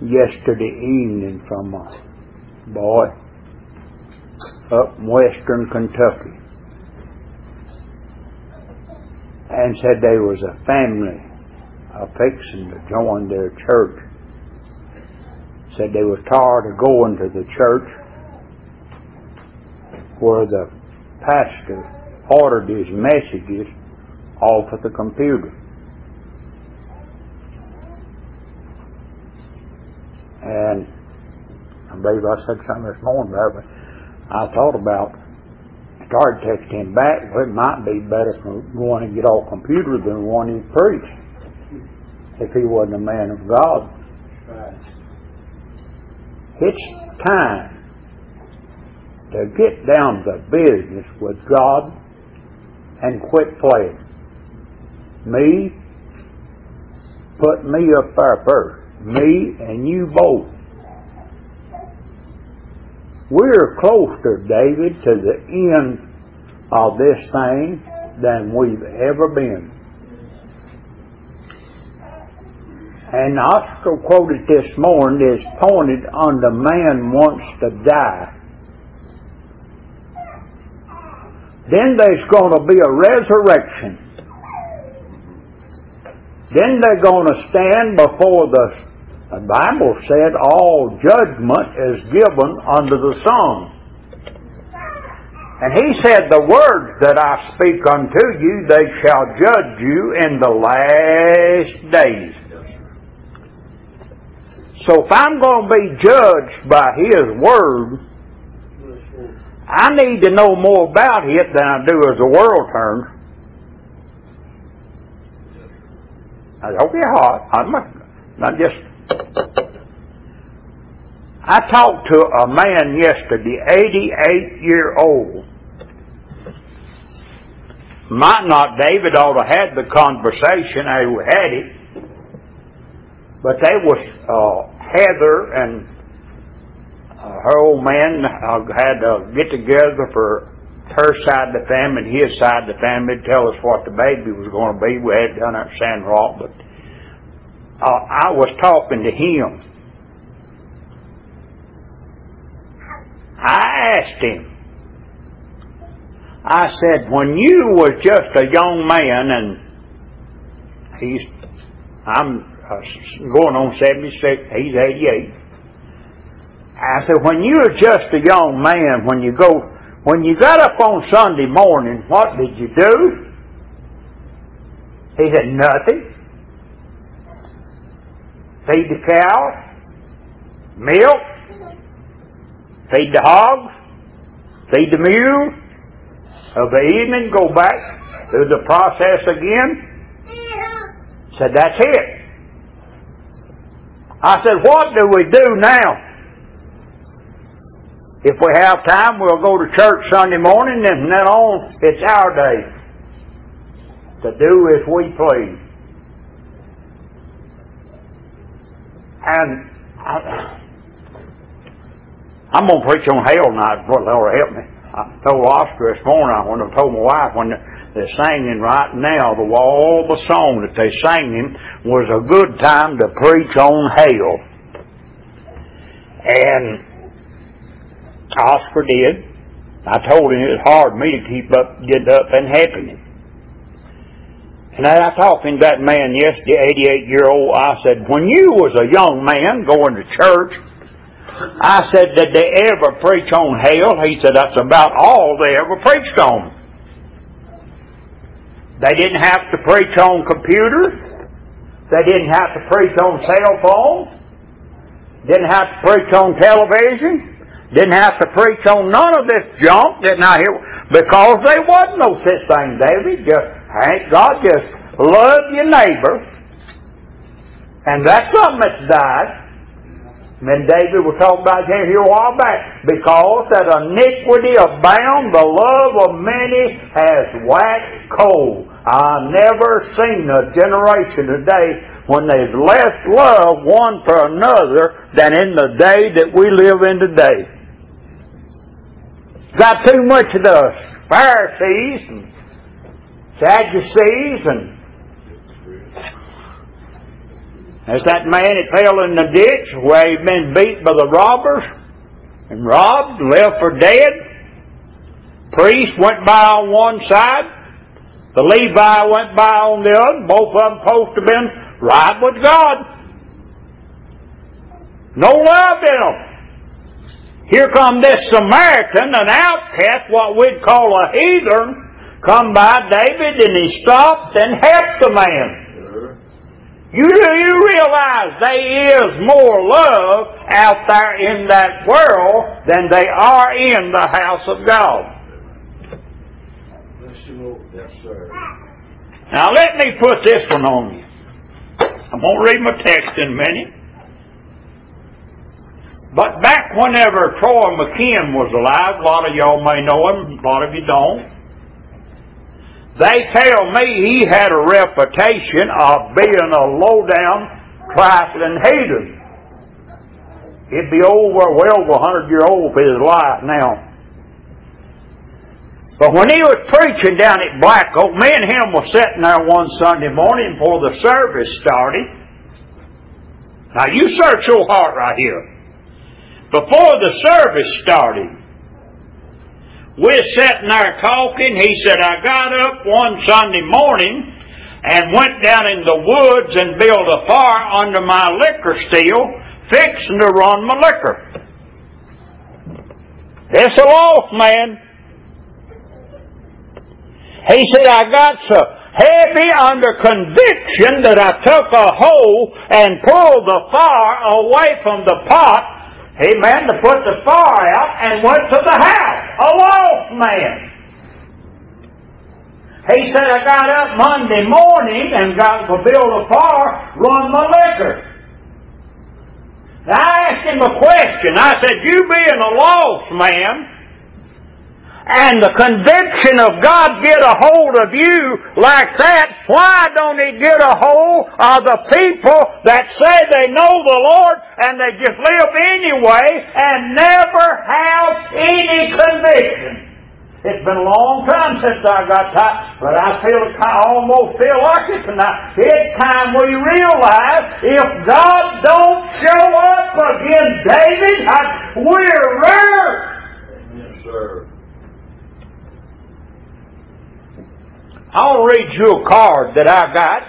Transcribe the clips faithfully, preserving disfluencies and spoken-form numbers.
yesterday evening from a boy up in western Kentucky, and said there was a family a fixing to join their church. Said they was tired of going to the church where the pastor ordered his messages off of the computer. And I believe I said something this morning about it, but I thought about, started texting him back, well, it might be better for going and get off computer than one he preached, if he wasn't a man of God. Right. It's time to get down to business with God and quit playing. Me, put me up there first. Me and you both. We're closer, David, to the end of this thing than we've ever been. And Oscar quoted this morning is pointed on the man wants to die. Then there's going to be a resurrection. Then they're going to stand before the The Bible said all judgment is given under the sun. And he said, the words that I speak unto you, they shall judge you in the last days. So if I'm going to be judged by His Word, I need to know more about it than I do as the world turns. I hope you're hot. I'm not just... I talked to a man yesterday, eighty-eight year old. Might not David ought to have had the conversation, I had it. But they was uh, Heather and uh, her old man uh, had a get together for her side of the family and his side of the family to tell us what the baby was going to be. We had done at San Rock, but uh, I was talking to him. I asked him, I said, when you was just a young man, and he's, I'm uh, going on seventy-six, he's eighty-eight. I said, when you were just a young man, when you go, when you got up on Sunday morning, what did you do? He said, nothing. Feed the cows, milk, feed the hogs, feed the mules. Of the evening, go back through the process again. Said, that's it. I said, what do we do now? If we have time, we'll go to church Sunday morning, and from then on, it's our day to do as we please. And I, I'm going to preach on hell tonight, before the Lord help me. I told Oscar this morning, when I told my wife, when they're singing right now, the all the song that they're singing was a good time to preach on hell. And Oscar did. I told him it was hard for me to keep up, get up and helping him. And I talked to that man yesterday, eighty-eight year old, I said, when you was a young man going to church, I said, did they ever preach on hell? He said, that's about all they ever preached on. They didn't have to preach on computers. They didn't have to preach on cell phones. Didn't have to preach on television. Didn't have to preach on none of this junk. Didn't I hear? Because there wasn't no such thing, David. Just, thank God, just love your neighbor. And that's something that's died. And David was talking about that here a while back. Because that iniquity abound, the love of many has waxed cold. I've never seen a generation today when there's less love one for another than in the day that we live in today. Got too much of the Pharisees and Sadducees and There's that man that fell in the ditch where he'd been beat by the robbers and robbed, left for dead. Priest went by on one side. The Levi went by on the other. Both of them supposed to have been right with God. No love in them. Here come this Samaritan, an outcast, what we'd call a heathen, come by David, and he stopped and helped the man. You, you realize there is more love out there in that world than they are in the house of God. Yes, sir. Now let me put this one on you. I'm going to read my text in a minute. But back whenever Troy McKim was alive, a lot of y'all may know him, a lot of you don't. They tell me he had a reputation of being a low-down, trifling heathen. He'd be over, well over a hundred year old for his life now. But when he was preaching down at Black Oak, me and him were sitting there one Sunday morning before the service started. Now you search your heart right here. Before the service started, we're sitting there talking. He said, I got up one Sunday morning and went down in the woods and built a fire under my liquor still, fixing to run my liquor. It's a lost man. He said, I got so heavy under conviction that I took a hoe and pulled the fire away from the pot, amen, to put the fire out, and went to the house. A lost man. He said, I got up Monday morning and got to build a fire, run my liquor. Now I asked him a question. I said, you being a lost man, and the conviction of God get a hold of you like that, why don't He get a hold of the people that say they know the Lord and they just live anyway and never have any conviction? It's been a long time since I got tired, but I feel I almost feel like it tonight. It's time we realize if God don't show up against David, we're rare. Yes, sir. I'll read you a card that I got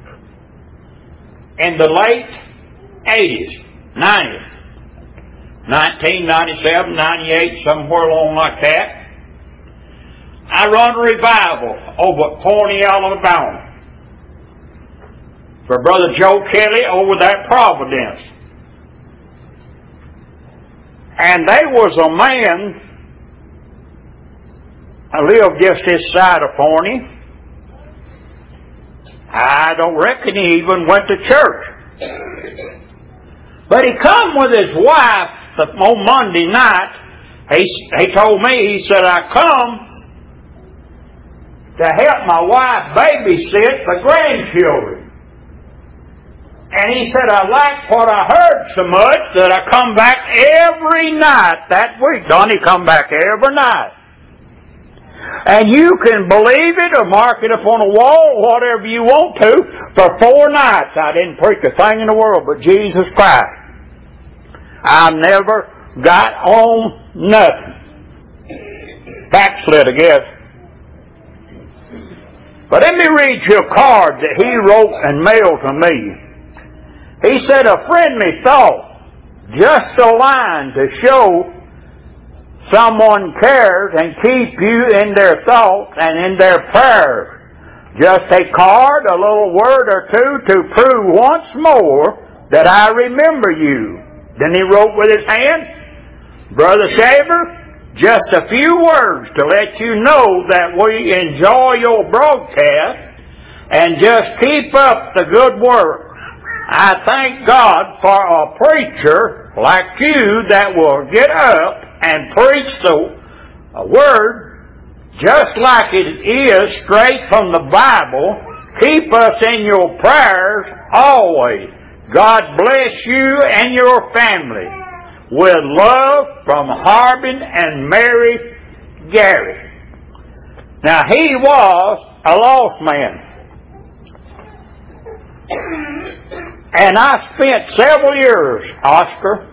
in the late eighties, nineties, nineteen ninety-seven, ninety-eight, somewhere along like that. I run a revival over at Pawnee, Alabama, for Brother Joe Kelly over there at Providence. And there was a man, I lived just this side of Pawnee. I don't reckon he even went to church. But he come with his wife on Monday night. He, he told me, he said, I come to help my wife babysit the grandchildren. And he said, I liked what I heard so much that I come back every night that week. Don't he come back every night? And you can believe it or mark it up on a wall, whatever you want to. For four nights I didn't preach a thing in the world but Jesus Christ. I never got on nothing. Backslid, I guess. But let me read you a card that he wrote and mailed to me. He said, a friendly thought, just a line to show someone cares and keep you in their thoughts and in their prayers. Just a card, a little word or two to prove once more that I remember you. Then he wrote with his hand, Brother Shaver, just a few words to let you know that we enjoy your broadcast and just keep up the good work. I thank God for a preacher like you that will get up and preach the word just like it is straight from the Bible. Keep us in your prayers always. God bless you and your family. With love from Harbin and Mary Gary. Now he was a lost man. And I spent several years, Oscar.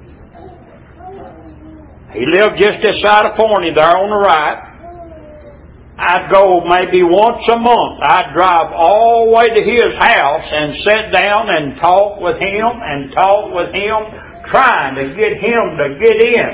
He lived just this side of Forney there on the right. I'd go maybe once a month. I'd drive all the way to his house and sit down and talk with him and talk with him, trying to get him to get in.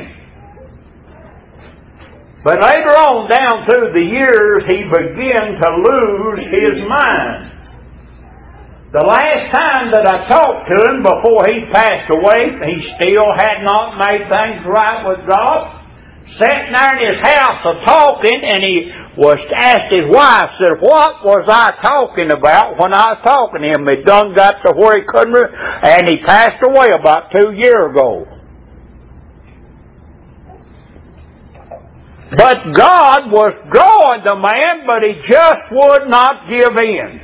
But later on, down through the years, he began to lose his mind. The last time that I talked to him before he passed away, he still had not made things right with God. Sitting there in his house a-talking, and he was asked his wife, said, what was I talking about when I was talking to him? He done got to where he couldn't, re- and he passed away about two years ago. But God was growing the man, but he just would not give in.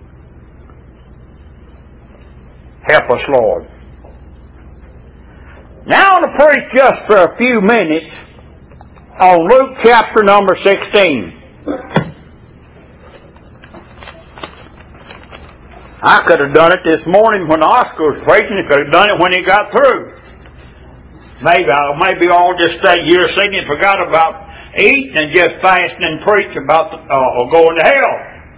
Help us, Lord. Now I want to preach just for a few minutes on Luke chapter number sixteen. I could have done it this morning when Oscar was preaching. I could have done it when he got through. Maybe I'll maybe I'll just stay here sitting and forgot about eating and just fasting and preach about the, uh, going to hell.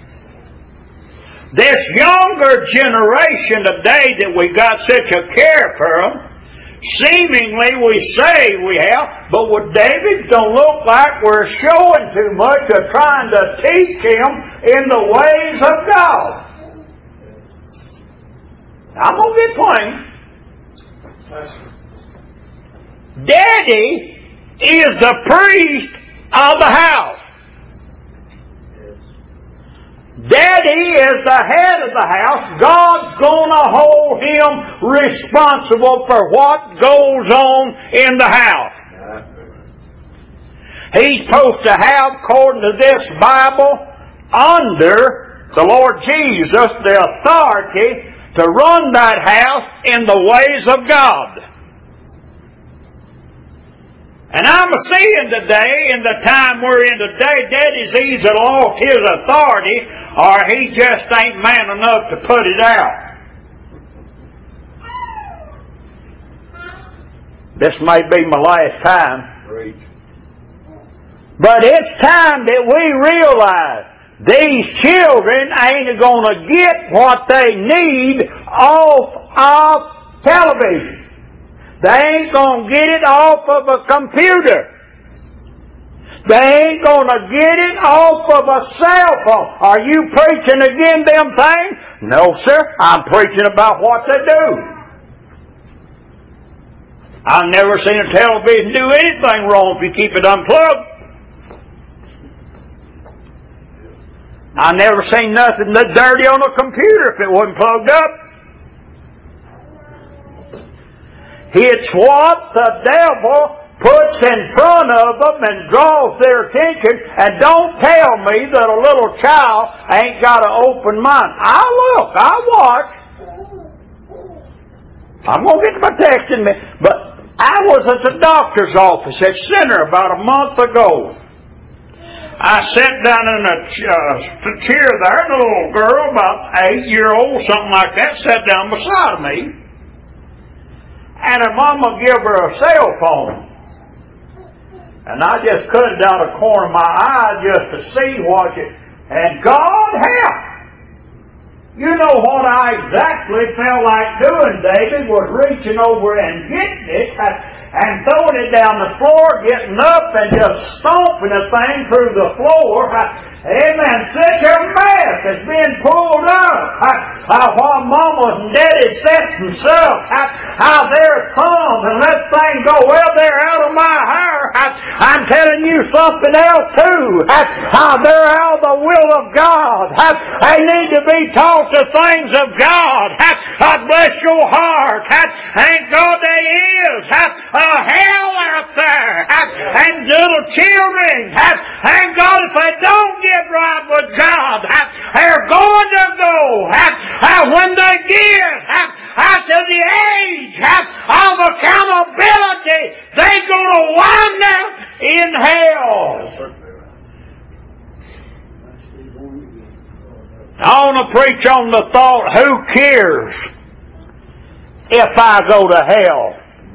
This younger generation today that we got such a care for them, seemingly we say we have, but with David don't look like we're showing too much of trying to teach him in the ways of God. I'm going to get plain. Daddy is the priest of the house. Daddy is the head of the house. God's going to hold him responsible for what goes on in the house. He's supposed to have, according to this Bible, under the Lord Jesus, the authority to run that house in the ways of God. And I'm seeing today, in the time we're in today, Daddy's either lost his authority or he just ain't man enough to put it out. This may be my last time. Preach. But it's time that we realize these children ain't going to get what they need off of television. They ain't going to get it off of a computer. They ain't going to get it off of a cell phone. Are you preaching again them things? No, sir. I'm preaching about what they do. I've never seen a television do anything wrong if you keep it unplugged. I've never seen nothing that dirty on a computer if it wasn't plugged up. It's what the devil puts in front of them and draws their attention. And don't tell me that a little child ain't got an open mind. I look, I watch. I'm going to get to my text in a minute. But I was at the doctor's office at Center about a month ago. I sat down in a uh, chair there, and a little girl, about eight year old, something like that, sat down beside me. And her mama gave her a cell phone. And I just cut it down the corner of my eye just to see what it... And God help! You know what I exactly felt like doing, David, was reaching over and getting it and throwing it down the floor, getting up and just stomping the thing through the floor. Amen. Such a mess has been pulled up. While Mama and Daddy sets themselves, how they're thumbs and let things go. Well, they're out of my hair. I'm telling you something else too. How they're out of the will of God. They need to be taught the things of God. God bless your heart. Thank God they is a hell out there. And little children, thank God if they don't get right with God, they're going to go. When they get to the age of accountability, they're going to wind up in hell. I want to preach on the thought, who cares if I go to hell?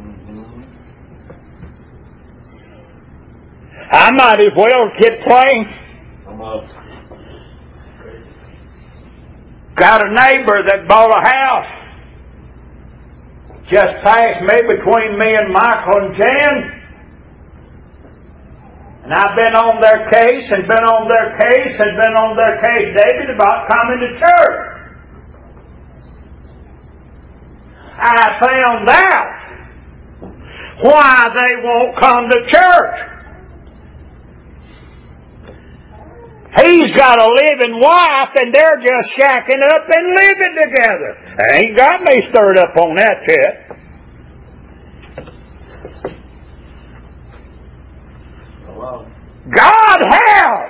I might as well get playing. Come on. Got a neighbor that bought a house just past me, between me and Michael and Jan. And I've been on their case and been on their case and been on their case, David, about coming to church. I found out why they won't come to church. He's got a living wife and they're just shacking up and living together. They ain't got me stirred up on that yet. Hello. God help!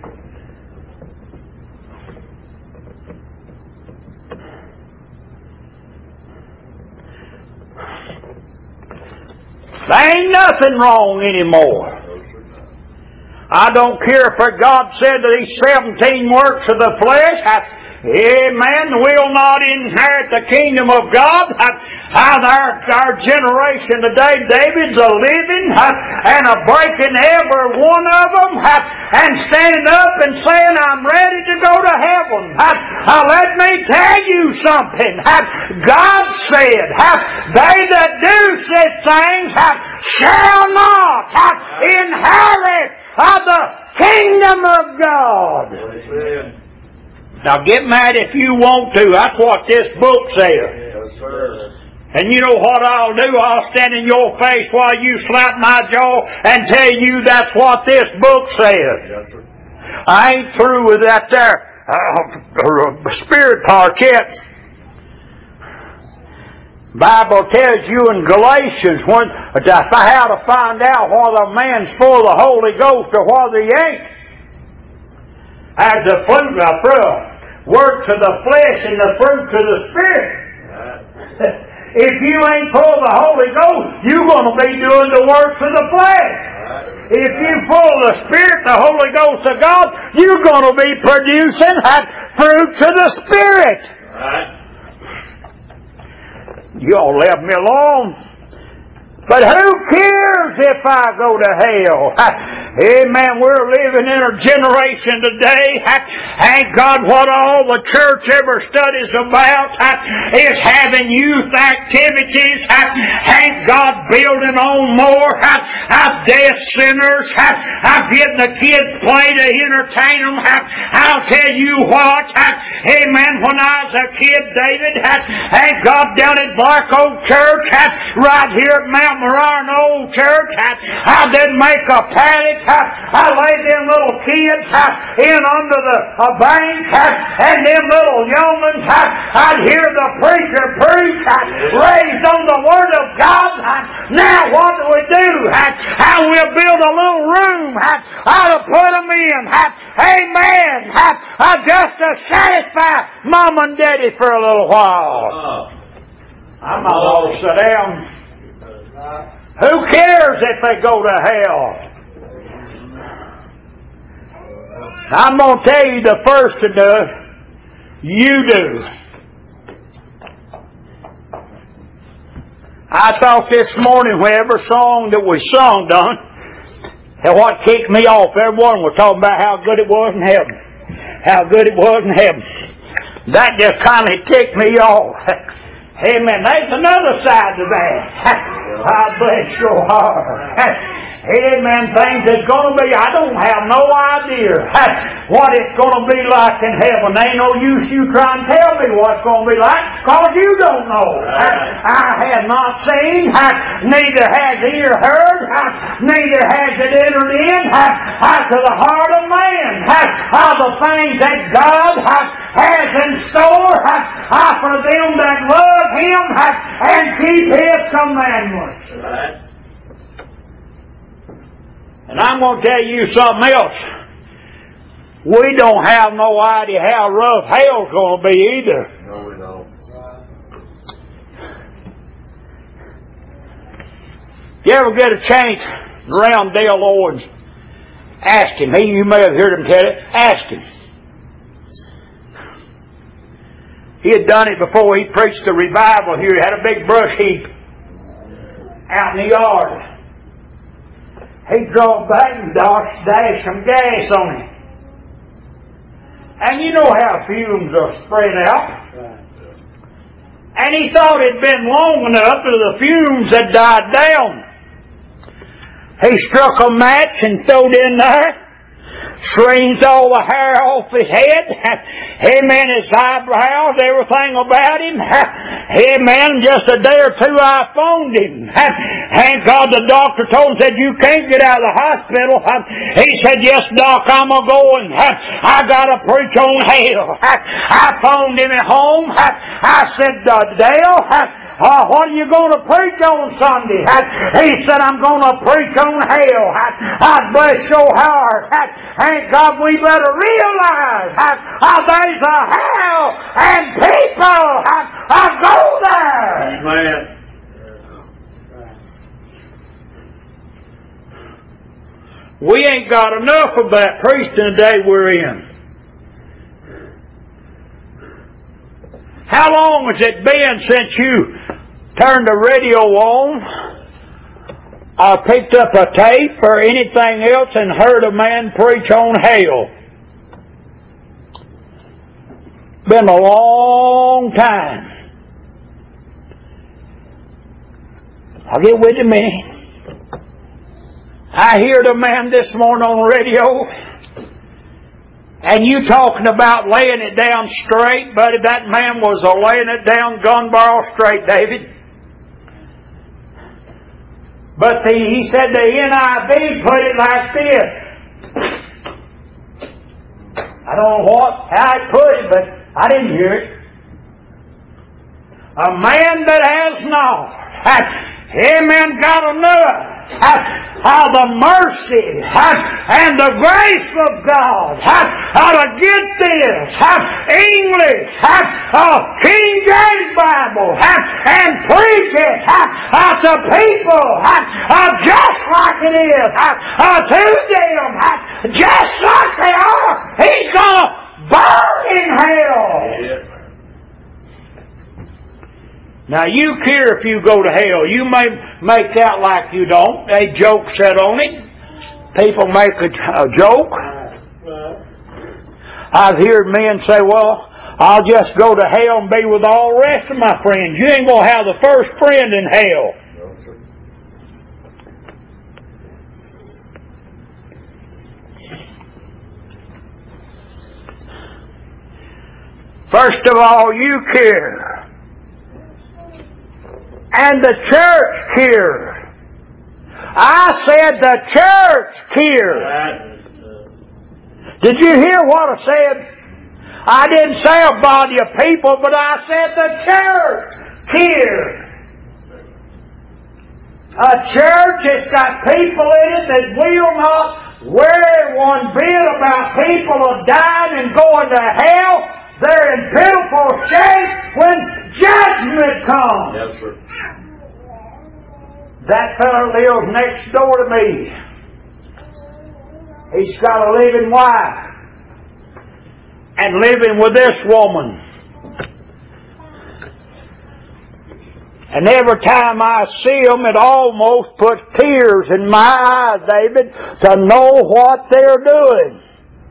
There ain't nothing wrong anymore. I don't care if God said to these seventeen works of the flesh, I, amen, will not inherit the kingdom of God. How our, our generation today, David's a living and a breaking every one of them and standing up and saying, I'm ready to go to heaven. Let me tell you something. God said, they that do such things shall not inherit of the kingdom of God. Now get mad if you want to. That's what this book says. Yes, sir. And you know what I'll do? I'll stand in your face while you slap my jaw and tell you that's what this book says. Yes, sir. I ain't through with that there uh, spirit part yet. Bible tells you in Galatians when how to find out whether a man's full of the Holy Ghost or whether he ain't. As the fruit, the fruit, work to the flesh and the fruit to the Spirit. Right. If you ain't full of the Holy Ghost, you're going to be doing the works of the flesh. Right. If you're full of the Spirit, the Holy Ghost of God, you're going to be producing that fruit to the Spirit. Right. You all left me alone. But who cares if I go to hell? Amen. We're living in a generation today. Thank God what all the church ever studies about is having youth activities. Thank God building on more. Deaf sinners. Getting the kids play to entertain them. I'll tell you what. Amen. When I was a kid, David, thank God down at Black Oak Church, right here at Mount Moran Old Church, I did make a paddock. I laid them little kids in under the a bank, and them little yeomen, I'd hear the preacher preach, raised on the Word of God. Now what do we do? I will build a little room. I'll put them in. Amen. Just to satisfy Mom and Daddy for a little while. I'm not all sit down. Who cares if they go to hell? I'm going to tell you the first to do it. You do. I thought this morning when every song that was sung done, and what kicked me off, everyone was talking about how good it was in heaven. How good it was in heaven. That just kind of ticked me off. Amen. There's another side to that. God bless your heart. Amen. Things that's going to be, I don't have no idea what it's going to be like in heaven. There ain't no use you trying to tell me what it's going to be like, because you don't know. I have not seen, neither has ear heard, neither has it entered in to the heart of man. All the things that God has in store for them that love Him and keep His commandments. And I'm going to tell you something else. We don't have no idea how rough hell's going to be either. No, we don't. You ever get a chance around Dale Owens? Ask him. He, you may have heard him tell it. Ask him. He had done it before he preached the revival here. He had a big brush heap out in the yard. He drove back and dashed some gas on it. And you know how fumes are spread out. And he thought it'd been long enough that the fumes had died down. He struck a match and threw it in there. Shrings all the hair off his head. Amen, his eyebrows, everything about him. Amen, just a day or two I phoned him. Thank God the doctor told him, said, you can't get out of the hospital. He said, yes, Doc, I'm a going. I got to preach on hell. I phoned him at home. I said, Dale, Uh, what are you going to preach on Sunday? He said, I'm going to preach on hell. I bless your heart. Thank God we better realize there's a hell and people I go there. Amen. We ain't got enough of that preaching the day we're in. How long has it been since you turned the radio on or picked up a tape or anything else and heard a man preach on hell? Been a long time. I'll get with you a minute. I heard a man this morning on the radio, and you talking about laying it down straight, buddy. That man was a laying it down gun barrel straight, David. But the, he said the N I V put it like this. I don't know what, how it put it, but I didn't hear it. A man that has not, amen, got enough of the mercy and the grace of God. How to get this English, King James Bible, and preach it to people just like it is, to them just like they are. He's going to burn in hell. Now you care if you go to hell. You may make out like you don't. They joke set on it. People make a, a joke. I've heard men say, well, I'll just go to hell and be with all the rest of my friends. You ain't going to have the first friend in hell. First of all, you care. And the church cared. I said the church cared. Did you hear what I said? I didn't say a body of people, but I said the church cared. A church has got people in it that will not worry one bit about people dying and going to hell. They're in pitiful shape when judgment comes. Yes, sir. That fellow lives next door to me. He's got a living wife. And living with this woman. And every time I see them, it almost puts tears in my eyes, David, to know what they're doing.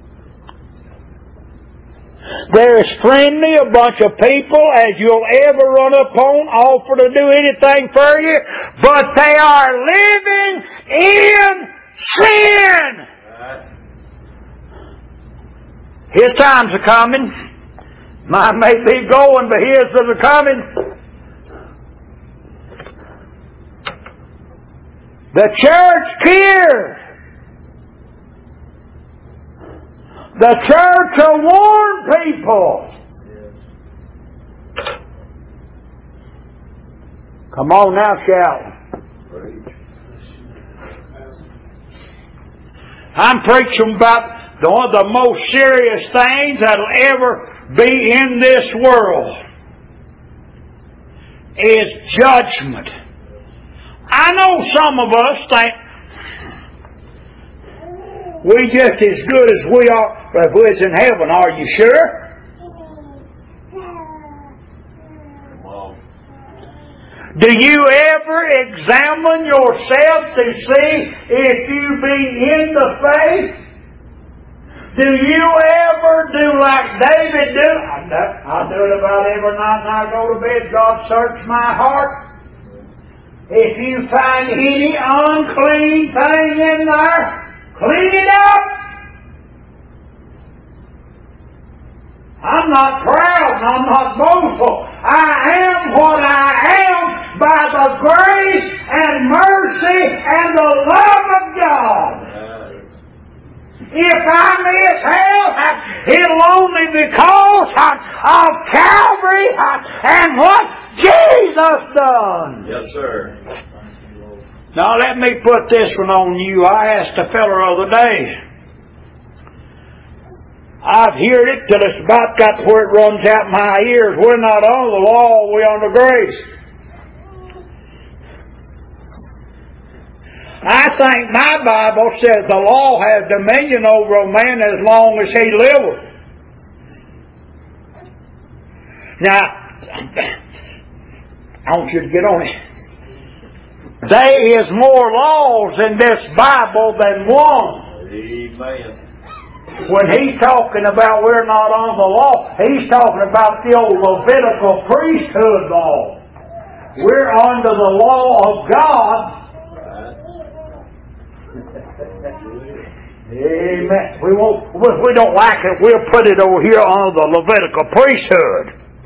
They're as friendly a bunch of people as you'll ever run upon, offer to do anything for you, but they are living in sin. His times are coming. Mine may be going, but his are coming. The church cares. The church will warn people. Come on now, shout. I'm preaching about the, one of the most serious things that'll ever be in this world is judgment. I know some of us think we just as good as we are if we was in heaven. Are you sure? Do you ever examine yourself to see if you be in the faith? Do you ever do like David do? I do, I do it about every night when I go to bed. God, search my heart. If you find any unclean thing in there, clean it up. I'm not proud and I'm not boastful. I am what I am by the grace and mercy and the love of God. If I miss hell, it'll only be because of Calvary and what Jesus done. Yes, sir. Now let me put this one on you. I asked a fellow the other day. I've heard it till it's about got to where it runs out my ears. We're not on the law, we're on the grace. I think my Bible says the law has dominion over a man as long as he liveth. Now, I want you to get on it. There is more laws in this Bible than one. Amen. When he's talking about we're not on the law, he's talking about the old Levitical priesthood law. We're under the law of God. Amen. We won't. If we don't like it, we'll put it over here under the Levitical priesthood.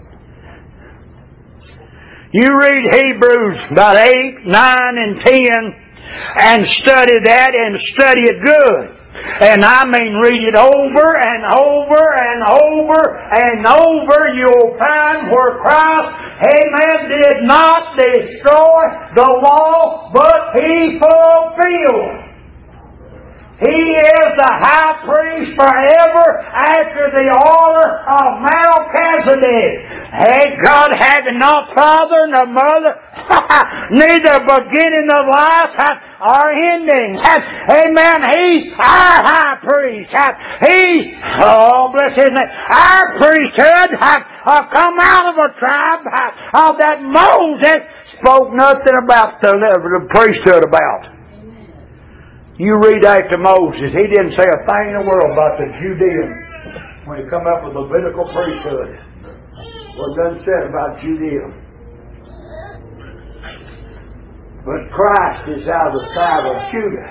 You read Hebrews about eight, nine, and ten, and study that and study it good. And I mean read it over and over and over and over. You'll find where Christ, amen, did not destroy the law, but He fulfilled. He is the high priest forever after the order of Melchizedek. Hey, God having no father nor mother, neither beginning of life or ending. Amen. He's our high priest. He, oh bless His name, our priesthood have come out of a tribe of that Moses spoke nothing about the, the priesthood about. You read after Moses, he didn't say a thing in the world about the Judeans when he come up with Levitical priesthood. What done said about Judea. But Christ is out of the tribe of Judah.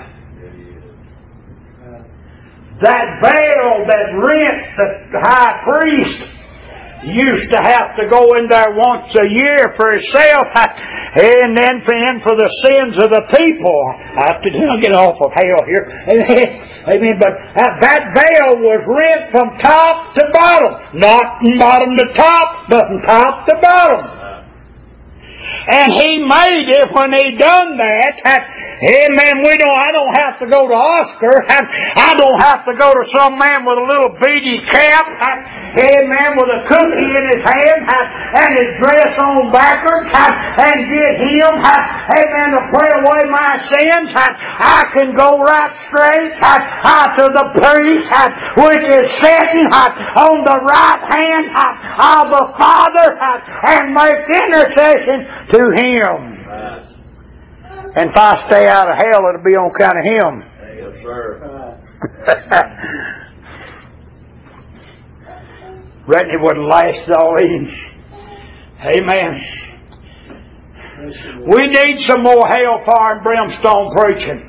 That veil that rent the high priest used to have to go in there once a year for himself, and then for the sins of the people. I have to get off of hell here. Amen. But that veil was rent from top to bottom, not from bottom to top, but from top to bottom. And He made it when He done that. Amen. We don't. I don't have to go to Oscar. I don't have to go to some man with a little beady cap. Amen. With a cookie in his hand and his dress on backwards and get him. Amen. To pray away my sins. I can go right straight to the priest, which is sitting on the right hand of the Father, and make intercession to Him. And if I stay out of hell, it'll be on account of Him. Yes, sir. Reckon it wouldn't last all evening. Amen. We need some more hellfire and brimstone preaching.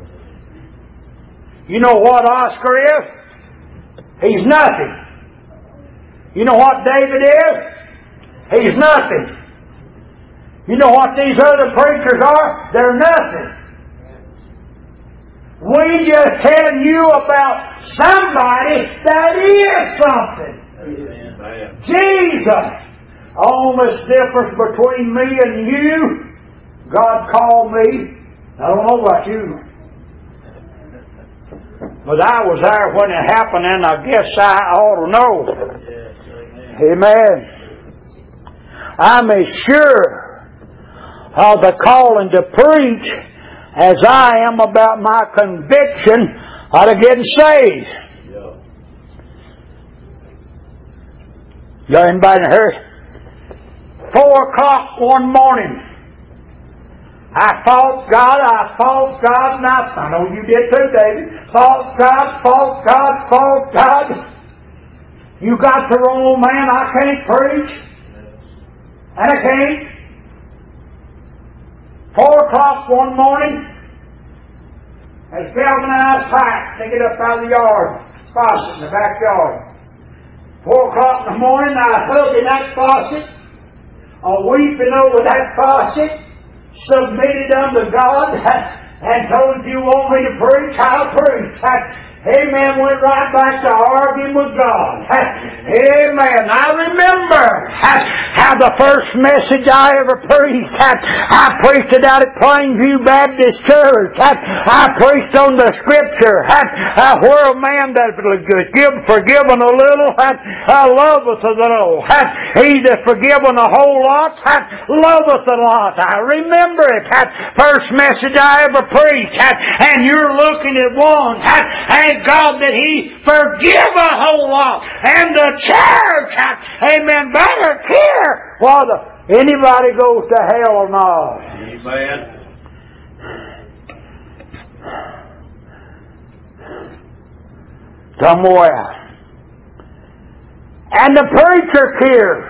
You know what Oscar is? He's nothing. You know what David is? He's nothing. You know what these other preachers are? They're nothing. We just tell you about somebody that is something. Amen. Jesus. Only difference between me and you, God called me. I don't know about you. But I was there when it happened, and I guess I ought to know. Amen. I'm as sure of the calling to preach as I am about my conviction of getting saved. Got anybody in a hurry? Four o'clock one morning, I false God, I false God, now I know you did too, David. False God, false God, false God. You got the wrong man, I can't preach. And I can't. Four o'clock one morning, as galvanized pipe, take it up out of the yard, faucet in the backyard. Four o'clock in the morning, I hugged in that faucet, a weeping over that faucet, submitted unto God, and told if you want me to preach, I'll preach. Amen. Went right back to arguing with God. Amen. I remember how the first message I ever preached, I preached it out at Plainview Baptist Church. I preached on the Scripture where a man that is forgiven a little loveth a little. He that forgiven a whole lot loveth a lot. I remember it. First message I ever preached. And you're looking at one. Thank God that He forgive a whole lot. And the church, amen, better care whether anybody goes to hell or not. Amen. Somewhere. And the preacher cares.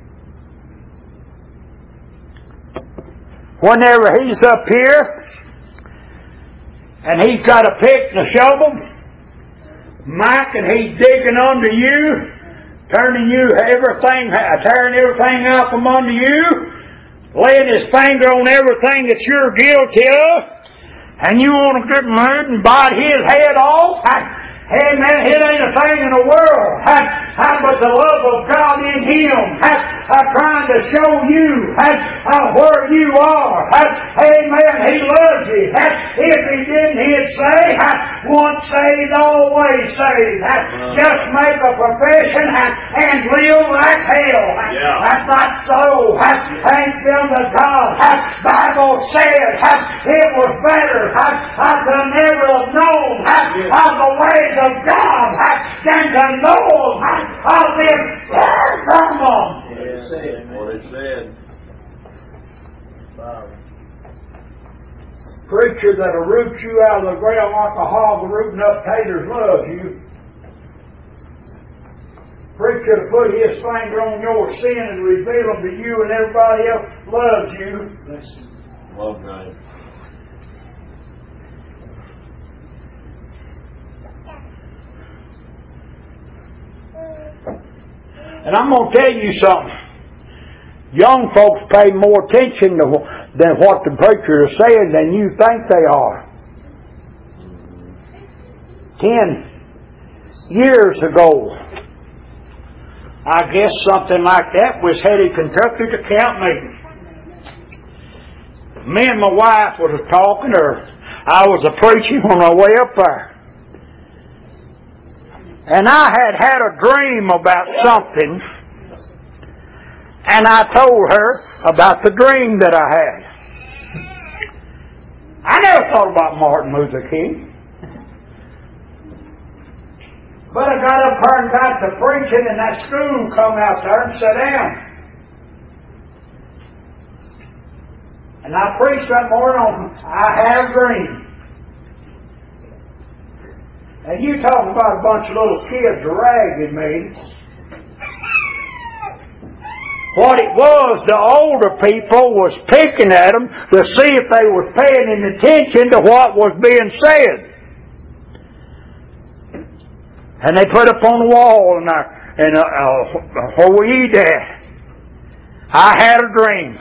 Whenever he's up here and he's got a pick and a shovel, Mike, and he's digging under you, turning you everything, tearing everything out from under you, laying his finger on everything that you're guilty of, and you want to get mad and bite his head off. Amen. It ain't a thing in the world. How but the love of God in Him. I'm trying to show you where you are. Amen. He loves you. If He didn't, He'd say, once saved, always saved. Just make a profession and live like hell. Yeah. That's not so. Thank them to God. Bible says it was better. I could never have known of the ways of God than to know of them from them. What it said. Preacher that'll root you out of the ground like a hog rooting up taters loves you. Preacher to put his finger on your sin and reveal them to you and everybody else loves you. Love God. And I'm going to tell you something. Young folks pay more attention to, than what the preacher is saying than you think they are. Ten years ago, I guess something like that, was headed Kentucky to camp meeting. Me and my wife was talking, or I was a preaching on my way up there. And I had had a dream about something, and I told her about the dream that I had. I never thought about Martin Luther King. But I got up there and got to preaching, and that school come out there and sat down. And I preached that morning on I Have Dreams. And you talk about a bunch of little kids ragging me. What it was, the older people was picking at them to see if they were paying any attention to what was being said. And they put up on the wall, and, I, and uh, uh, where were you at? I had a dream.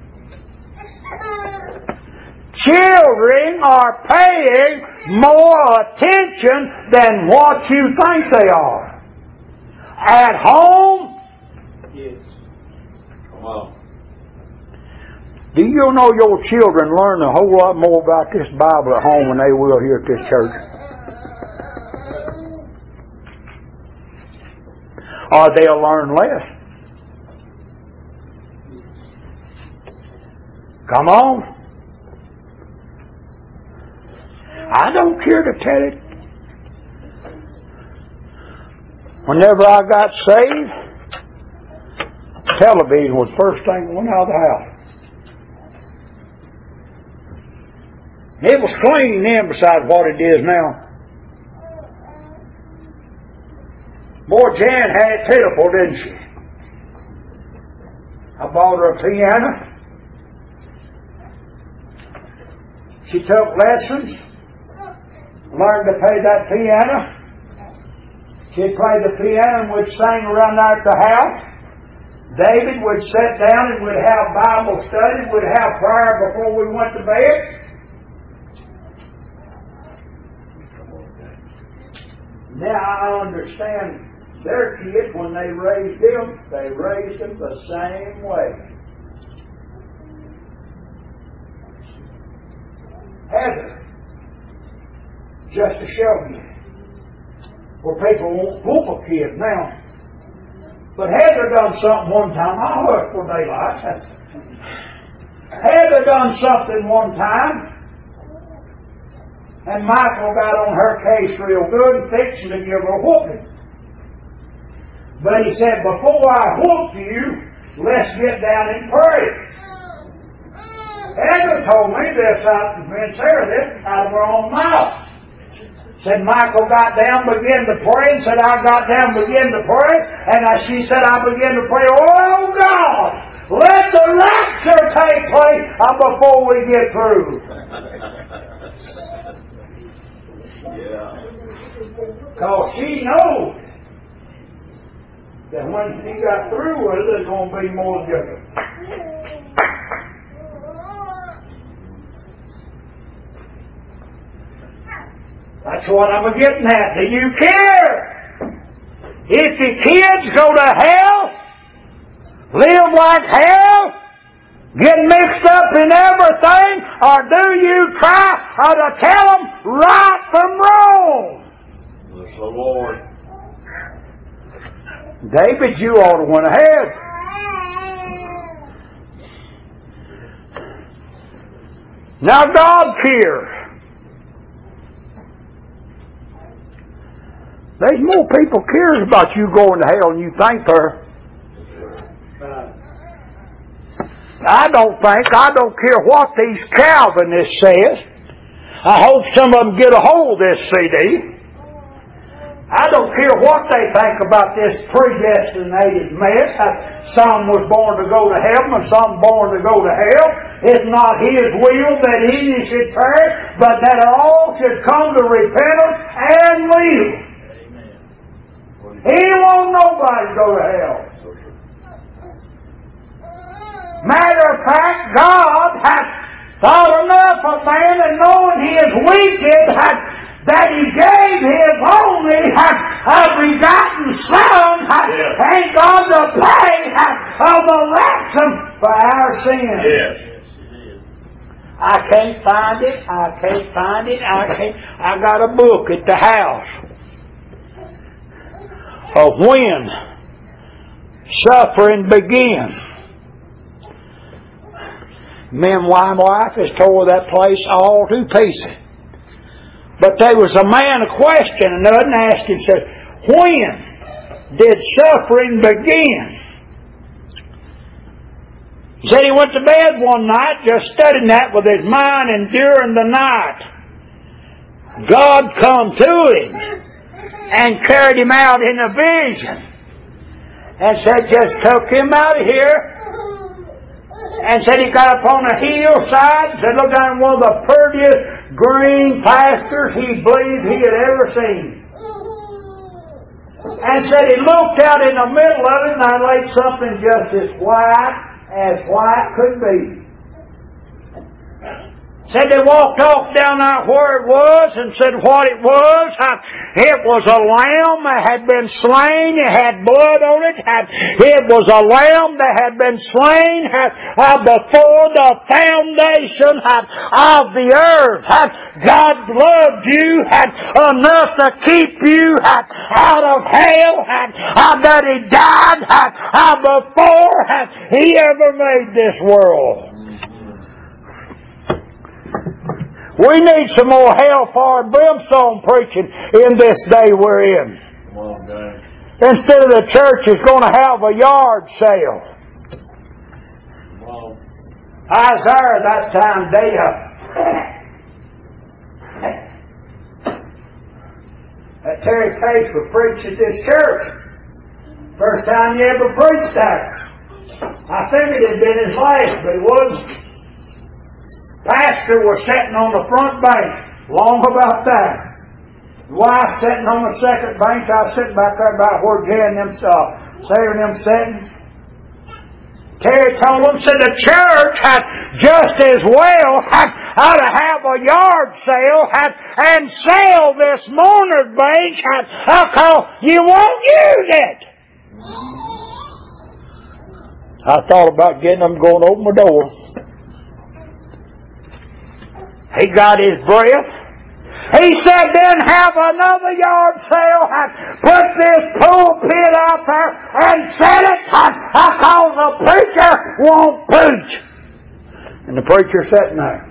Children are paying more attention than what you think they are. At home, Yes. Come on. do you know your children learn a whole lot more about this Bible at home than they will here at this church? Or they'll learn less. Come on. I don't care to tell it. Whenever I got saved, television was the first thing that went out of the house. It was clean then besides what it is now. Boy, Jan had it pitiful, didn't she? I bought her a piano. She took lessons, learned to play that piano. She'd play the piano and we'd sing around there at the house. David would sit down and we'd have Bible study, we'd have prayer before we went to bed. Now I understand their kids, when they raised them, they raised them the same way. Heather, just to show you, where people won't whoop a kid now. But Heather done something one time. I heard for daylight. Heather done something one time, and Michael got on her case real good and fixing to give her a whooping. But he said, before I whoop you, let's get down and pray. Heather told me this out of Sarah, this out of her own mouth. Said Michael got down, began to pray, and said I got down, began to pray, and I, she said I began to pray, oh God, let the rapture take place before we get through. Yeah. Because she knows that when he got through with it, there's going to be more different. That's what I'm getting at. Do you care if your kids go to hell, live like hell, get mixed up in everything, or do you try or to tell them right from wrong? Bless the Lord. David, you ought to went ahead. Now God cares. There's more people cares about you going to hell than you think there. I don't think, I don't care what these Calvinists says. I hope some of them get a hold of this C D. I don't care what they think about this predestinated mess. Some was born to go to heaven and some born to go to hell. It's not His will that any should perish, but that all should come to repentance and live. He won't nobody go to hell. Matter of fact, God hath thought enough of man and knowing he is wicked, that He gave His only a begotten Son, yeah. And God to pay of the ransom for our sins. Yes. I can't find it. I can't find it. I can't. I got a book at the house of when suffering begins. Me and my wife has tore that place all to pieces. But there was a man a question, another asked him, said, when did suffering begin? He said he went to bed one night just studying that with his mind, and during the night God come to him and carried him out in a vision and said, just took him out of here. And said he got up on a hillside, said look down one of the prettiest green pastures he believed he had ever seen. And said he looked out in the middle of it and I laid something just as white as white could be. Said they walked off down there where it was and said what it was. It was a lamb that had been slain. It had blood on it. It was a lamb that had been slain before the foundation of the earth. God loved you enough to keep you out of hell that He died before He ever made this world. We need some more hellfire and brimstone preaching in this day we're in. Come on, guys. Instead of the church is going to have a yard sale. Come on. Isaiah that time day, uh, that Terry Pace would preach at this church. First time he ever preached there. I figured it had been his last, but it wasn't. Pastor was sitting on the front bench, long about that. The wife sitting on the second bench. I was sitting back there about where Jay and them, uh, Sarah and them sitting. Terry told them, said the church had just as well had, ought to have a yard sale had, and sell this mourner bench because you won't use it. I thought about getting them going to open the door. He got his breath. He said, then have another yard sale and put this pulpit out there and set it because the preacher won't preach. And the preacher sitting there.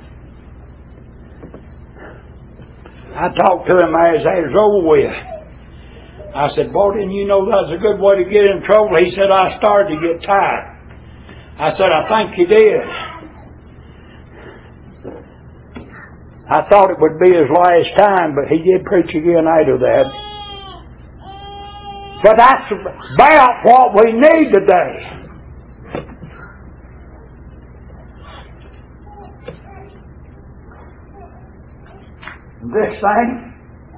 I talked to him as it was over with. I said, boy, didn't you know that's a good way to get in trouble? He said, I started to get tired. I said, I think you did. I thought it would be his last time, but he did preach again after that. But that's about what we need today. This thing,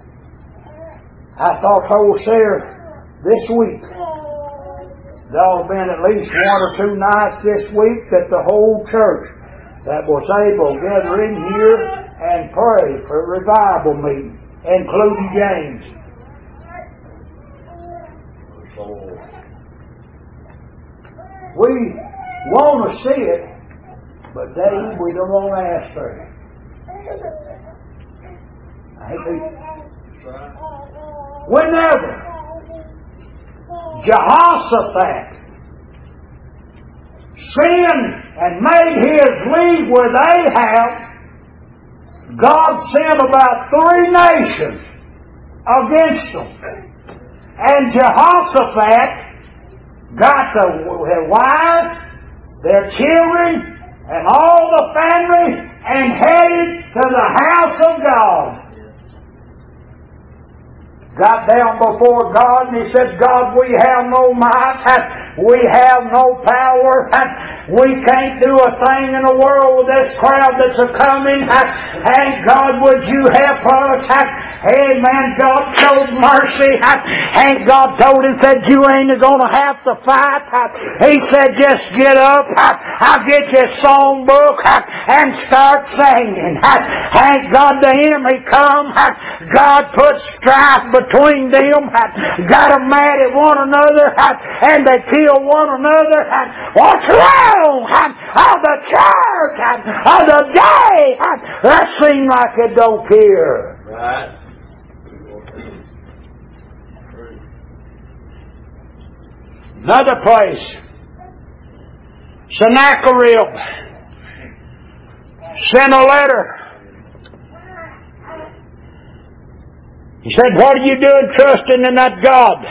I thought wholesale this week. There have been at least one or two nights this week that the whole church that was able to gather in here and pray for a revival meeting, including James. We want to see it, but Dave, we don't want to ask for it. Whenever Jehoshaphat sinned and made his league with Ahab, God sent about three nations against them. And Jehoshaphat got their wives, their children, and all the family and headed to the house of God. Got down before God and he said, God, we have no might, we have no power, we can't do a thing in the world with this crowd that's a-coming, and God, would you help us? Amen. God showed mercy, and God told him, said, you ain't going to have to fight. He said, just get up, I'll get you a songbook and start singing. And God, the enemy come, God put strife between them, got them mad at one another, and they kill one another. What's wrong of the church of the day? That seems like it don't care. Right. Another place, Sennacherib sent a letter. He said, what are you doing trusting in that God?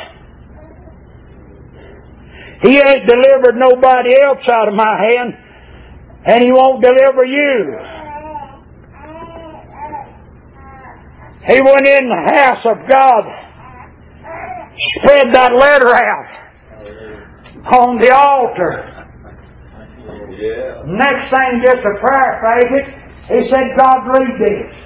He ain't delivered nobody else out of my hand, and He won't deliver you. He went in the house of God, spread that letter out on the altar. Yeah. Next thing, just to paraphrase it, he said, God, read this.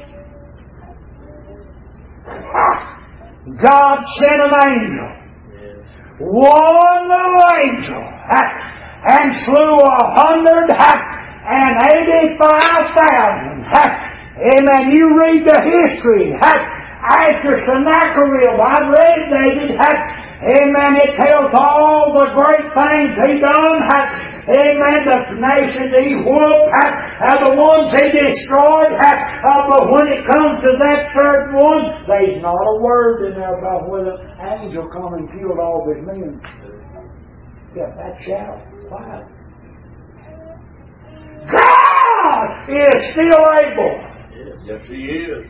God sent an angel, one little angel, and slew a hundred and eighty-five thousand. Amen. You read the history. After Sennacherib, I read David. Amen. It tells all the great things he done. Amen. The nations he whooped, uh, the ones he destroyed. Uh, but when it comes to that third one, there's not a word in there about whether an angel come and killed all his men. Yeah, that shout. Why? God is still able. Yes, He is.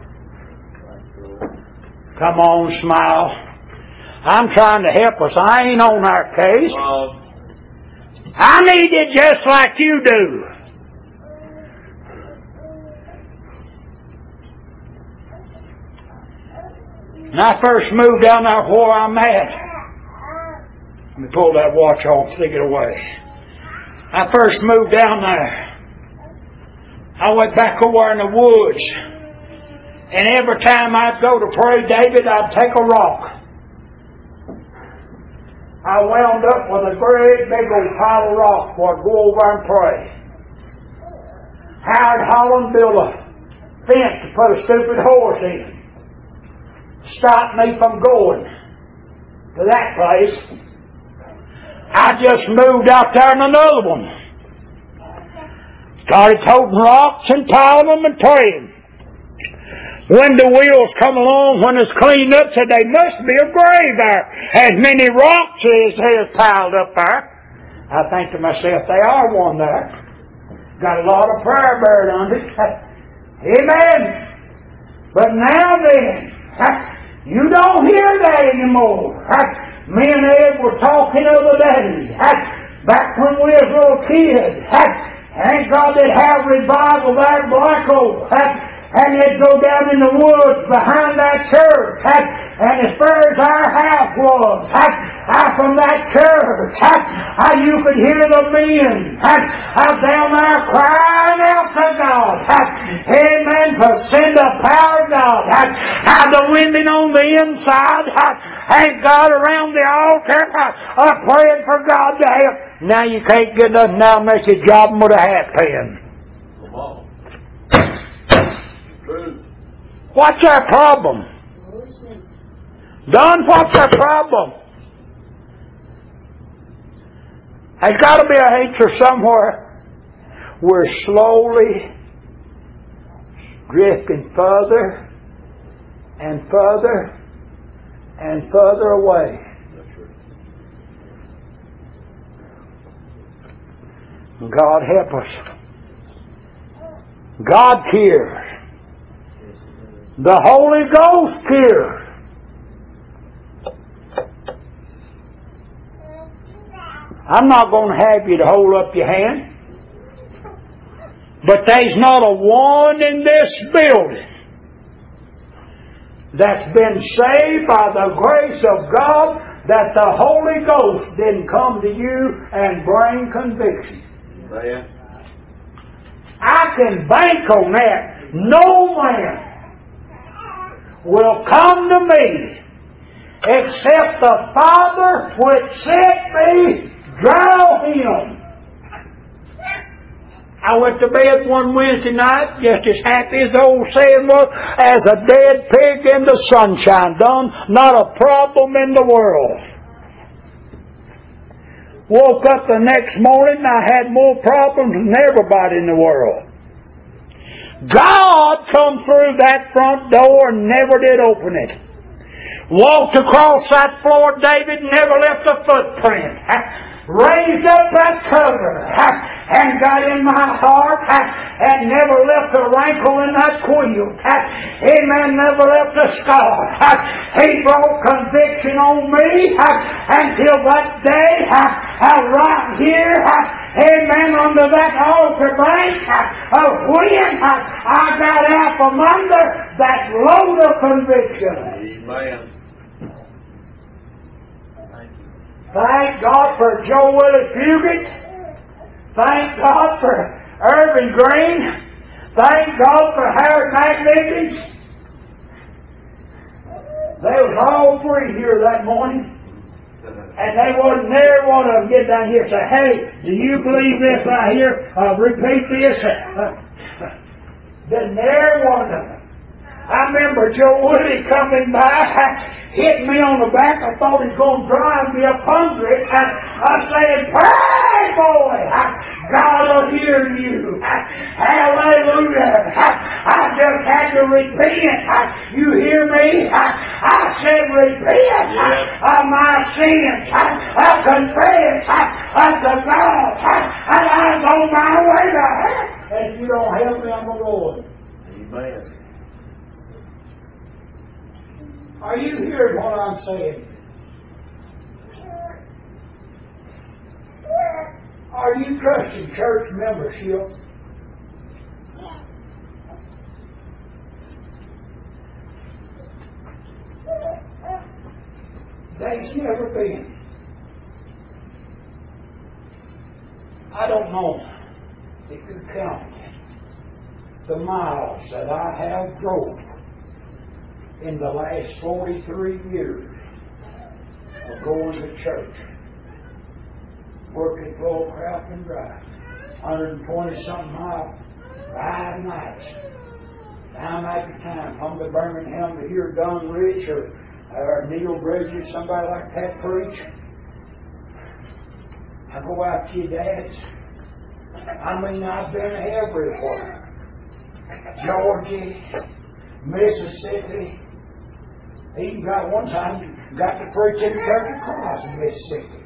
Come on, smile. I'm trying to help us. I ain't on our case. Um, I need it just like you do. When I first moved down there where I'm at, let me pull that watch off, stick it away. I first moved down there. I went back over in the woods. And every time I'd go to pray, David, I'd take a rock. I wound up with a great big old pile of rocks where I'd go over and pray. Howard Holland built a fence to put a stupid horse in. Stopped me from going to that place. I just moved out there in another one. Started toting rocks and piling them and praying. When the wheels come along, when it's cleaned up, said there must be a grave there. As many rocks as is piled up there. I think to myself, they are one there. Got a lot of prayer buried under it. Amen. But now then, you don't hear that anymore. Me and Ed were talking the other day. Back when we was little kids. Thank God they'd have revival there at Black Oak. And they'd go down in the woods behind that church. And as far as our house was, out from that church, you could hear the men out down there crying out to God. Amen. To send the power of God. How the women on the inside, thank God, around the altar, are praying for God to help. Now you can't get nothing now unless you job them with a hat pin. Come on. What's our problem? Don, what's our problem? There's got to be an answer somewhere. We're slowly drifting further and further and further away. God help us. God cares. The Holy Ghost cares. I'm not going to have you to hold up your hand. But there's not a one in this building that's been saved by the grace of God that the Holy Ghost didn't come to you and bring conviction. Amen. I can bank on that. No man will come to me except the Father which sent me draw him. I went to bed one Wednesday night just as happy as the old saying was, as a dead pig in the sunshine. Done not a problem in the world. Woke up the next morning and I had more problems than everybody in the world. God come through that front door and never did open it. Walked across that floor, David never left a footprint. Raised up that cover and got in my heart and never left a wrinkle in that quilt. Amen. Never left a scar. He brought conviction on me until that day right here. Amen. Under that altar bank of when I got out from under that load of conviction. Amen. Thank God for Joe Willie Fugit. Thank God for Irvin Green. Thank God for Howard McNichols. They was all three here that morning. And they wasn't there one of them get down here and say, hey, do you believe this right here? Uh, repeat this. Didn't there one of them. I remember Joe Woody coming by, hit me on the back. I thought he was going to drive me up hungry. I, I said, pray, boy. God will hear you. Hallelujah. I just had to repent. You hear me? I said repent of my sins. I confess unto God. And I was on my way to heaven. And if you don't help me, I'm going. Amen. Are you hearing what I'm saying? Are you trusting church membership? There's never been. I don't know if you count the miles that I have drove in the last forty-three years of going to church, working Floorcraft and Drive, one hundred twenty something miles, five nights, time after time, come to Birmingham to hear Don Rich or, or Neil Bridges, somebody like that preach. I go out to your dad's. I mean, I've been everywhere. Georgia, Mississippi. Even got one time, got to preach in Church of Christ in Mississippi.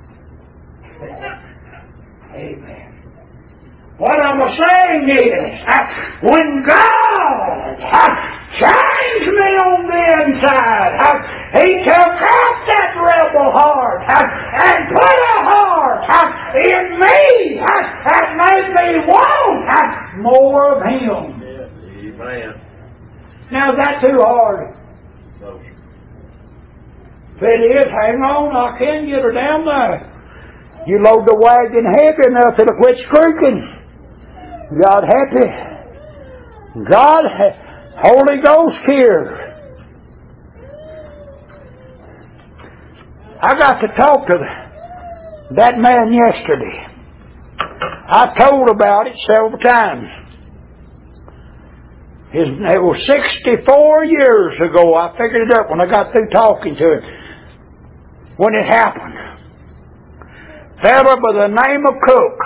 Amen. What I'm saying is, uh, when God uh, changed me on the inside, uh, He took out that rebel heart uh, and put a heart uh, in me uh, that made me want uh, more of Him. Yeah. Amen. Now is that too hard? No. If it is, hang on, I can get her down there. You load the wagon heavy enough, it'll quit squeaking. God happy. God, Holy Ghost here. I got to talk to that man yesterday. I told about it several times. His, it was sixty-four years ago. I figured it up when I got through talking to him. When it happened. Fellow by the name of Cook.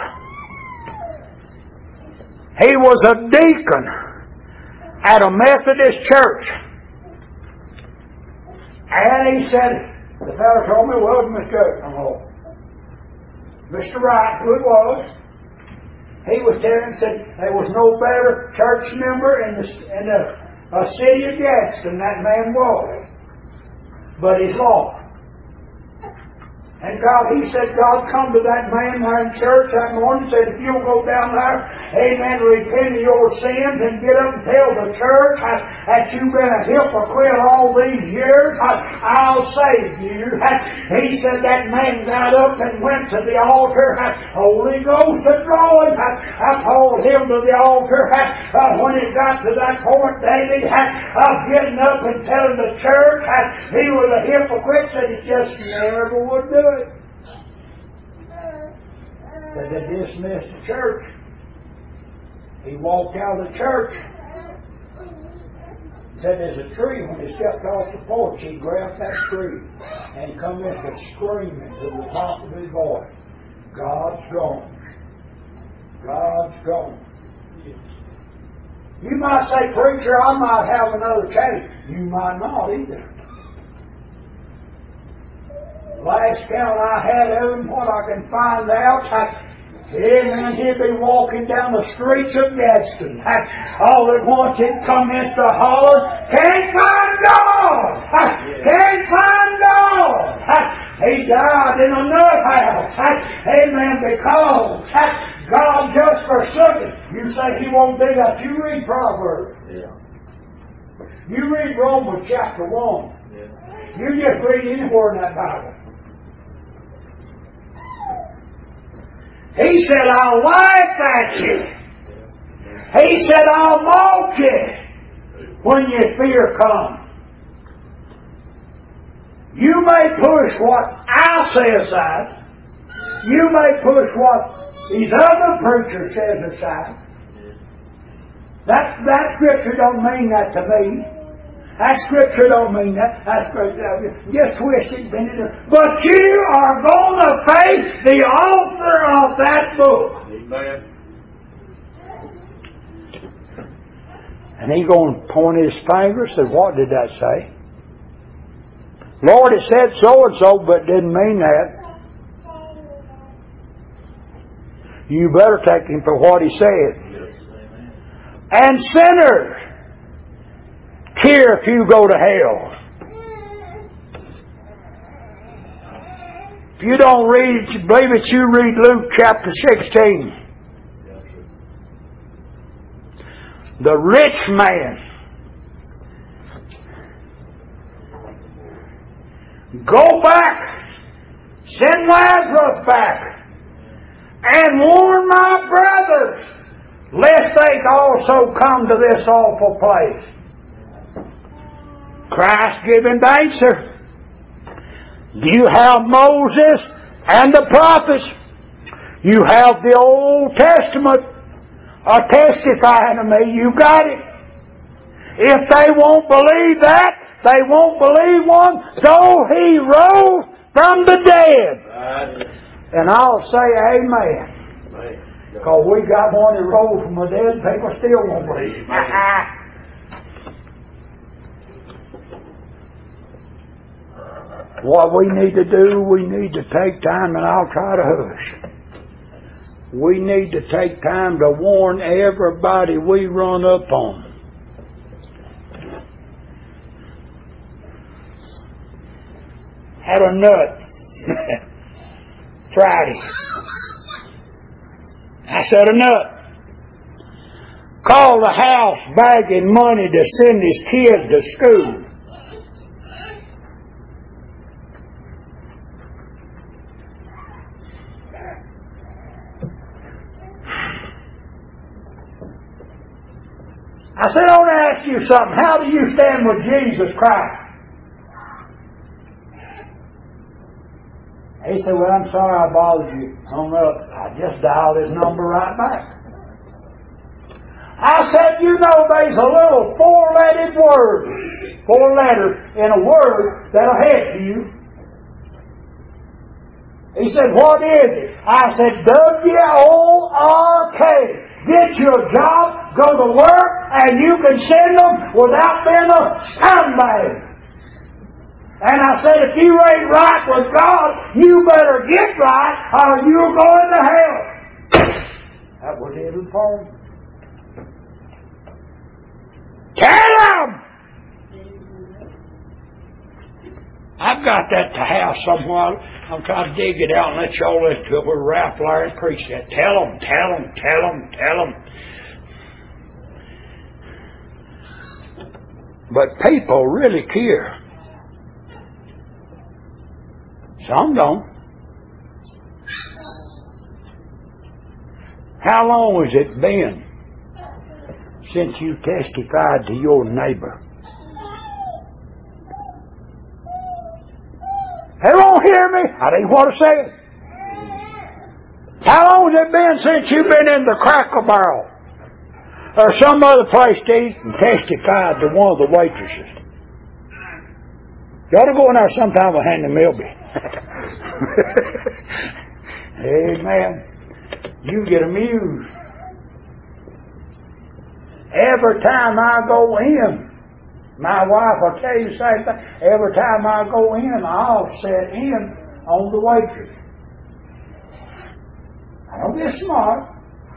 He was a deacon at a Methodist church. And he said, the fellow told me, well, Mister Oh, Mister Wright, who it was, he was telling, said there was no better church member in the, in the uh, city of Gadsden than that man was. But he's lost. And God, he said, God come to that man there in church that morning and said, if you'll go down there, amen, repent of your sins and get up and tell the church that, that you've been a hypocrite all these years, I, I'll save you. He said that man got up and went to the altar. Holy Ghost anointed. I called him to the altar. When it got to that point, David, of getting up and telling the church he was a hypocrite, said he just never would do it. But they dismissed the church. He walked out of the church. Said there's a tree. When he stepped off the porch, he grabbed that tree and come in and screaming to the top of his voice. God's gone. God's gone. You might say, preacher, I might have another change. You might not either. Last count I had of him, what I can find out, I, amen, he'd be walking down the streets of Gadsden. All at once he'd come in to holler, can't find God! Can't find God! He died in a nut house. Amen, because God just forsook it. You say he won't do that. You read Proverbs. Yeah. You read Romans chapter one. Yeah. You just read anywhere in that Bible. He said, I'll laugh at you. He said, I'll mock you when your fear comes. You may push what I say aside. You may push what these other preachers says aside. That, that scripture don't mean that to me. That scripture don't mean that. That scripture just twisted, bend it. But you are going to face the author of that book. Amen. And he's going to point his finger and say, what did that say? Lord, it said so and so, but it didn't mean that. You better take him for what he said. Yes, amen. And sinners, care if you go to hell. If you don't read, believe it, you read Luke chapter sixteen. The rich man Go back. Send Lazarus back. And warn my brothers, lest they also come to this awful place. Christ giving the answer. You have Moses and the prophets. You have the Old Testament are testifying to me. You got it. If they won't believe that, they won't believe one, though He rose from the dead. Right. And I'll say amen. Because we got one that rose from the dead, people still won't believe. What we need to do, we need to take time, and I'll try to hush. We need to take time to warn everybody we run up on. Had a nut Friday. I said a nut. Called the house begging money to send his kid to school. I said, I want to ask you something. How do you stand with Jesus Christ? He said, well, I'm sorry I bothered you. Hung up. I just dialed his number right back. I said, you know, there's a little four-lettered word, four letters in a word that'll help you. He said, what is it? I said, W O R K. Get you a job, go to work, and you can send them without being a scumbag. And I said, if you ain't right with God, you better get right or you're going to hell. That was it in Paul. Tell them! I've got that to house somewhere. I'm trying to dig it out and let y'all listen to it. We'll rap there and preach that. Tell them, tell them, tell them, tell them. But people really care. Some don't. How long has it been since you testified to your neighbor? They won't hear me. I didn't want to say it. How long has it been since you've been in the Cracker Barrel or some other place to eat and testified to one of the waitresses? You ought to go in there sometime with Handy Milby. Amen. You get amused. Every time I go in, my wife will tell you the same thing. Every time I go in, I'll set in on the waitress. I don't get smart.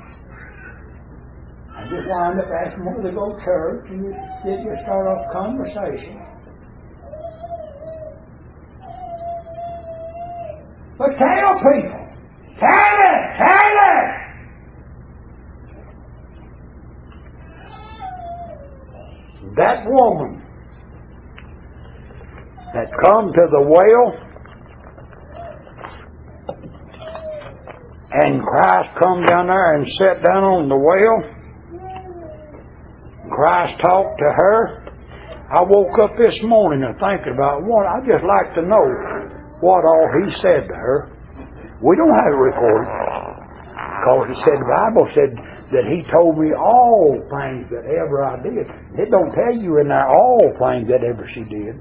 I just wind up asking whether they go to church and you, you start off a conversation. But tell people. Tell it! Tell it! That woman that come to the well and Christ come down there and sat down on the well. Christ talked to her. I woke up this morning and thinking about one. I'd just like to know what all he said to her. We don't have it recorded. Because it said, the Bible said that he told me all things that ever I did. It don't tell you in there all things that ever she did.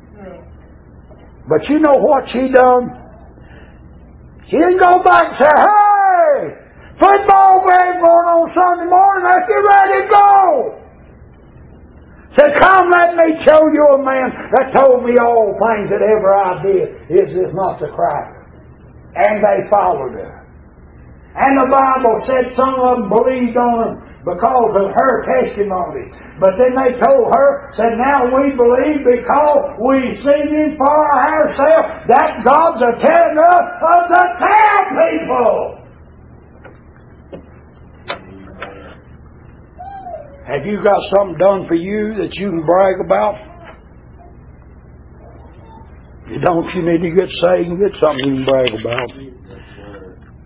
But you know what she done? She didn't go back and say, hey, football game going on Sunday morning, let's get ready to go. Said, come, let me show you a man that told me all things that ever I did. Is this not the Christ? And they followed her. And the Bible said some of them believed on her because of her testimony. But then they told her, said, now we believe because we seen Him for ourselves. That God's a telling us of to tell people. Have you got something done for you that you can brag about? If you don't, you need to get saved and get something you can brag about.